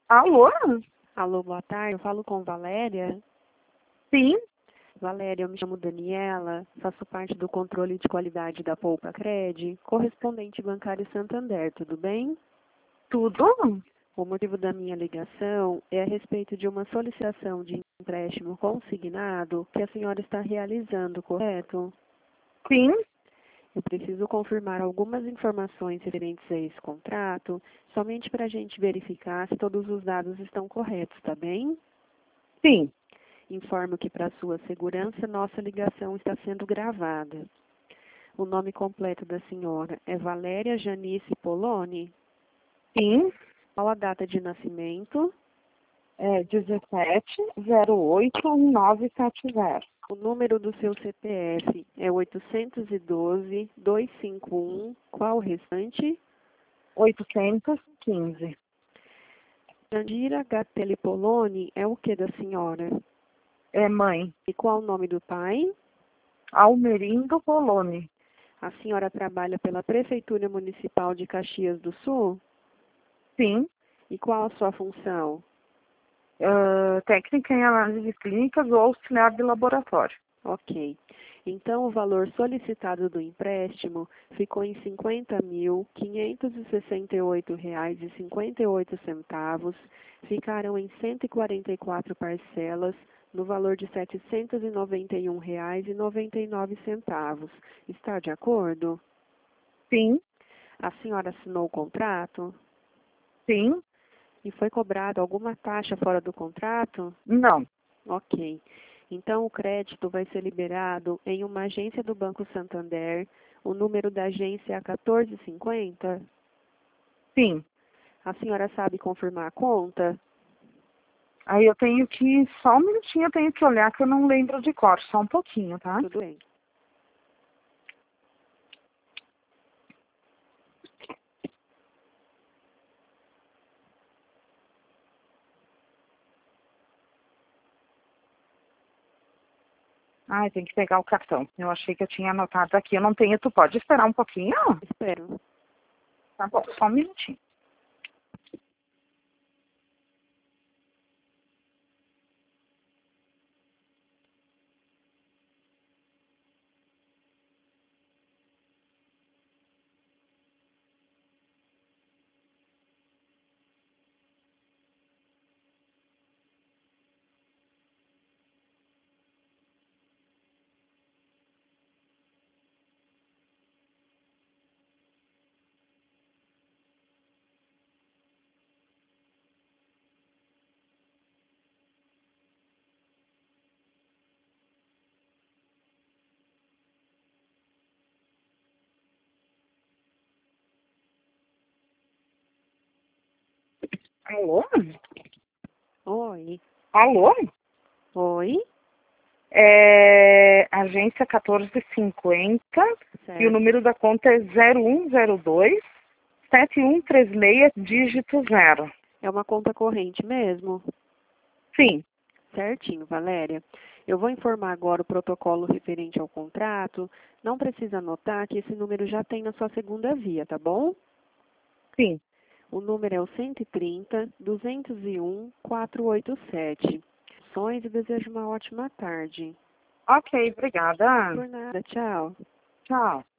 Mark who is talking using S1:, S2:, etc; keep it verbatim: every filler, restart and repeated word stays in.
S1: Alô?
S2: Alô, boa tarde. Eu falo com Valéria.
S1: Sim,
S2: Valéria, eu me chamo Daniela, faço parte do controle de qualidade da Poupa Cred, correspondente bancário Santander, tudo bem?
S1: tudo?
S2: O motivo da minha ligação é a respeito de uma solicitação de empréstimo consignado que a senhora está realizando, correto?
S1: Sim,
S2: Eu preciso confirmar algumas informações referentes a esse contrato, somente para a gente verificar se todos os dados estão corretos, tá bem?
S1: sim.
S2: Informo que, para sua segurança, nossa ligação está sendo gravada. O nome completo da senhora é Valéria Janice Poloni.
S1: Sim,
S2: Qual a data de nascimento?
S1: é dezessete zero oito nove sete zero.
S2: O número do seu C P F é oitocentos e doze, duzentos e cinquenta e um. Qual o restante?
S1: oitocentos e quinze.
S2: Jandira Gatelli Poloni é o que da senhora?
S1: É mãe.
S2: E qual o nome do pai?
S1: Almerindo Poloni.
S2: A senhora trabalha pela Prefeitura Municipal de Caxias do Sul?
S1: Sim.
S2: E qual a sua função?
S1: Ah, técnica em análise clínicas ou auxiliar de laboratório.
S2: Ok. Então, o valor solicitado do empréstimo ficou em cinquenta mil, quinhentos e sessenta e oito reais e cinquenta e oito centavos. Ficaram em cento e quarenta e quatro parcelas, no valor de setecentos e noventa e um reais e noventa e nove centavos. Está de acordo?
S1: Sim,
S2: A senhora assinou o contrato?
S1: sim,
S2: E foi cobrado alguma taxa fora do contrato?
S1: não.
S2: Ok. Então, o crédito vai ser liberado em uma agência do Banco Santander. O número da agência é a quatorze cinquenta.
S1: Sim.
S2: A senhora sabe confirmar a conta?
S1: Aí eu tenho que, só um minutinho, eu tenho que olhar que eu não lembro de cor, só um pouquinho, tá?
S2: Tudo bem.
S1: Ai, tem que pegar o cartão. Eu achei que eu tinha anotado aqui. Eu não tenho, tu pode esperar um pouquinho?
S2: Espero.
S1: Tá bom, só um minutinho. Alô?
S2: Oi.
S1: Alô?
S2: Oi?
S1: É, agência quatorze cinquenta e o
S2: Certo.
S1: número da conta é zero um zero dois sete um três seis, dígito zero.
S2: É uma conta corrente mesmo?
S1: Sim,
S2: Certinho, Valéria. Eu vou informar agora o protocolo referente ao contrato. Não precisa anotar que esse número já tem na sua segunda via, tá bom?
S1: sim.
S2: O número é o cento e trinta, duzentos e um, quatrocentos e oitenta e sete. Sonhos e desejo uma ótima tarde.
S1: Ok, obrigada.
S2: Por nada, tchau.
S1: Tchau.